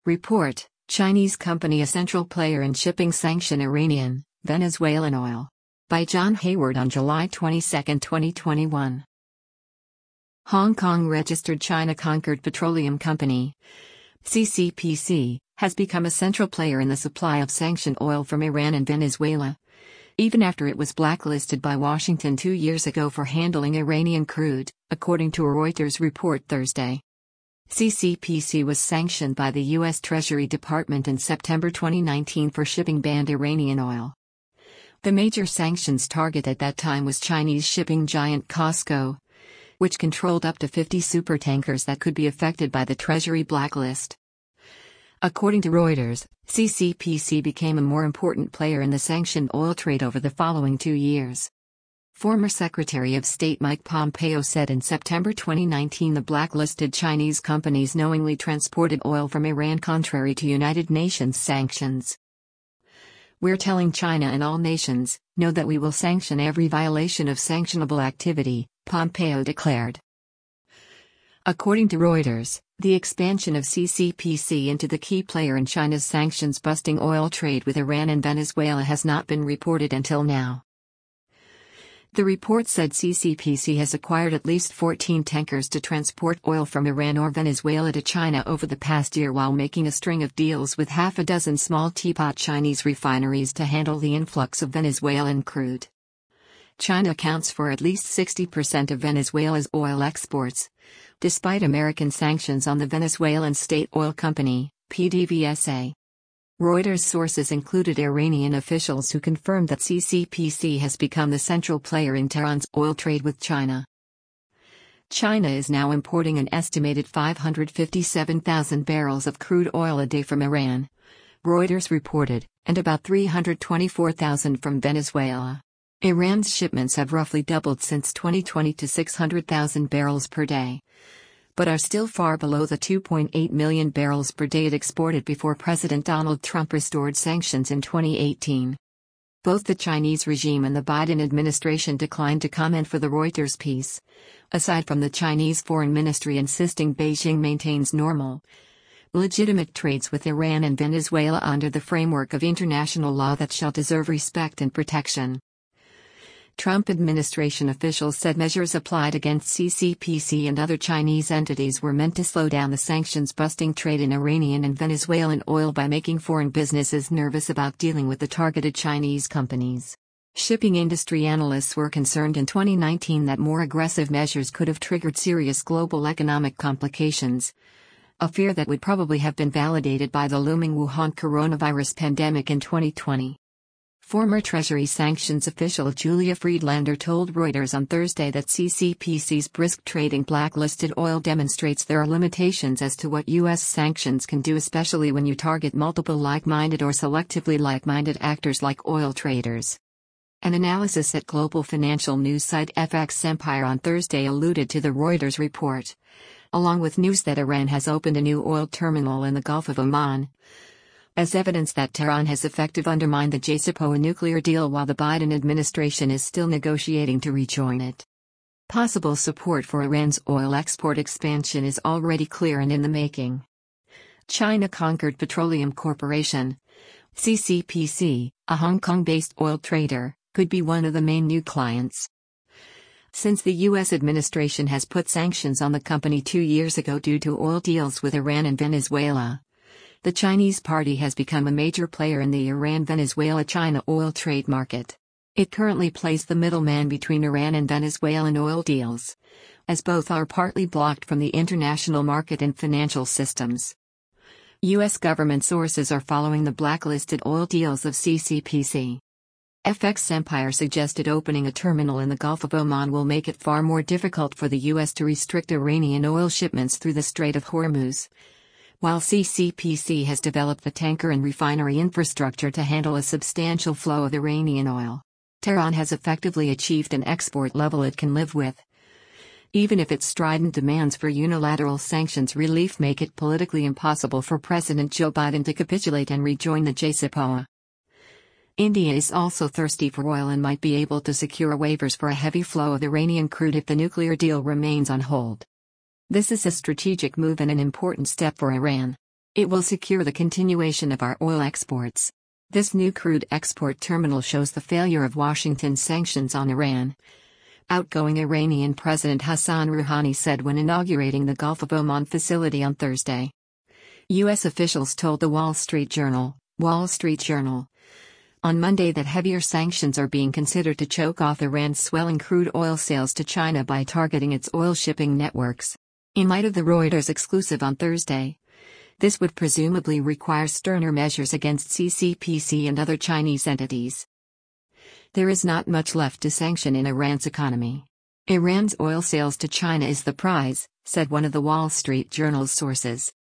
Report: Chinese company a central player in shipping sanction Iranian, Venezuelan oil. By John Hayward on July 22, 2021. Hong Kong-registered China-conquered petroleum company, CCPC, has become a central player in the supply of sanctioned oil from Iran and Venezuela, even after it was blacklisted by Washington 2 years ago for handling Iranian crude, according to a Reuters report Thursday. CCPC was sanctioned by the U.S. Treasury Department in September 2019 for shipping banned Iranian oil. The major sanctions target at that time was Chinese shipping giant COSCO, which controlled up to 50 supertankers that could be affected by the Treasury blacklist. According to Reuters, CCPC became a more important player in the sanctioned oil trade over the following 2 years. Former Secretary of State Mike Pompeo said in September 2019 the blacklisted Chinese companies knowingly transported oil from Iran contrary to United Nations sanctions. "We're telling China and all nations, know that we will sanction every violation of sanctionable activity," Pompeo declared. According to Reuters, the expansion of CCPC into the key player in China's sanctions-busting oil trade with Iran and Venezuela has not been reported until now. The report said CCPC has acquired at least 14 tankers to transport oil from Iran or Venezuela to China over the past year while making a string of deals with half a dozen small teapot Chinese refineries to handle the influx of Venezuelan crude. China accounts for at least 60% of Venezuela's oil exports, despite American sanctions on the Venezuelan state oil company, PDVSA. Reuters sources included Iranian officials who confirmed that CCPC has become the central player in Tehran's oil trade with China. China is now importing an estimated 557,000 barrels of crude oil a day from Iran, Reuters reported, and about 324,000 from Venezuela. Iran's shipments have roughly doubled since 2020 to 600,000 barrels per day, but are still far below the 2.8 million barrels per day it exported before President Donald Trump restored sanctions in 2018. Both the Chinese regime and the Biden administration declined to comment for the Reuters piece, aside from the Chinese Foreign Ministry insisting Beijing maintains normal, legitimate trades with Iran and Venezuela under the framework of international law that shall deserve respect and protection. Trump administration officials said measures applied against CCPC and other Chinese entities were meant to slow down the sanctions-busting trade in Iranian and Venezuelan oil by making foreign businesses nervous about dealing with the targeted Chinese companies. Shipping industry analysts were concerned in 2019 that more aggressive measures could have triggered serious global economic complications, a fear that would probably have been validated by the looming Wuhan coronavirus pandemic in 2020. Former Treasury sanctions official Julia Friedlander told Reuters on Thursday that CCPC's brisk trading blacklisted oil demonstrates there are limitations as to what U.S. sanctions can do, especially when you target multiple like-minded or selectively like-minded actors like oil traders. An analysis at global financial news site FX Empire on Thursday alluded to the Reuters report, along with news that Iran has opened a new oil terminal in the Gulf of Oman, as evidence that Tehran has effectively undermined the JCPOA nuclear deal while the Biden administration is still negotiating to rejoin it. Possible support for Iran's oil export expansion is already clear and in the making. China-conquered petroleum corporation, CCPC, a Hong Kong-based oil trader, could be one of the main new clients. Since the U.S. administration has put sanctions on the company 2 years ago due to oil deals with Iran and Venezuela, the Chinese party has become a major player in the Iran-Venezuela-China oil trade market. It currently plays the middleman between Iran and Venezuelan oil deals, as both are partly blocked from the international market and financial systems. U.S. government sources are following the blacklisted oil deals of CCPC. FX Empire suggested opening a terminal in the Gulf of Oman will make it far more difficult for the U.S. to restrict Iranian oil shipments through the Strait of Hormuz, while CCPC has developed the tanker and refinery infrastructure to handle a substantial flow of Iranian oil. Tehran has effectively achieved an export level it can live with, even if its strident demands for unilateral sanctions relief make it politically impossible for President Joe Biden to capitulate and rejoin the JCPOA. India is also thirsty for oil and might be able to secure waivers for a heavy flow of Iranian crude if the nuclear deal remains on hold. This is a strategic move and an important step for Iran. It will secure the continuation of our oil exports. This new crude export terminal shows the failure of Washington's sanctions on Iran. Outgoing Iranian President Hassan Rouhani said when inaugurating the Gulf of Oman facility on Thursday. U.S. officials told the Wall Street Journal on Monday that heavier sanctions are being considered to choke off Iran's swelling crude oil sales to China by targeting its oil shipping networks. In light of the Reuters exclusive on Thursday, this would presumably require sterner measures against CCPC and other Chinese entities. There is not much left to sanction in Iran's economy. Iran's oil sales to China is the prize, said one of the Wall Street Journal's sources.